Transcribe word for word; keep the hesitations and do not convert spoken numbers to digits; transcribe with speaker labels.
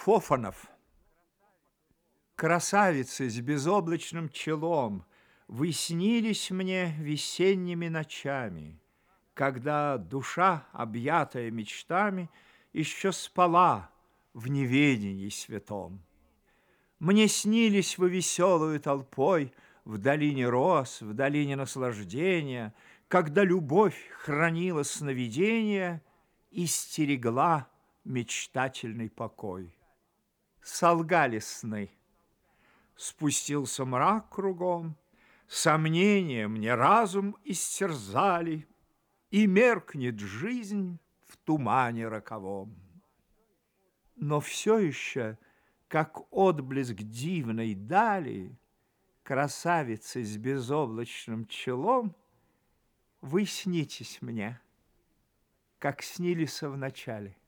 Speaker 1: Фофанов. Красавицы с безоблачным челом, Вы снились мне весенними ночами, Когда душа, объятая мечтами, Еще спала в неведении святом. Мне снились вы веселую толпой В долине роз, в долине наслаждения, Когда любовь хранила сновидения И стерегла мечтательный покой. Солгали сны. Спустился мрак кругом, Сомнения мне разум истерзали, И меркнет жизнь в тумане роковом. Но все еще, как отблеск дивной дали, Красавицы с безоблачным челом, Вы снитесь мне, как снились в начале.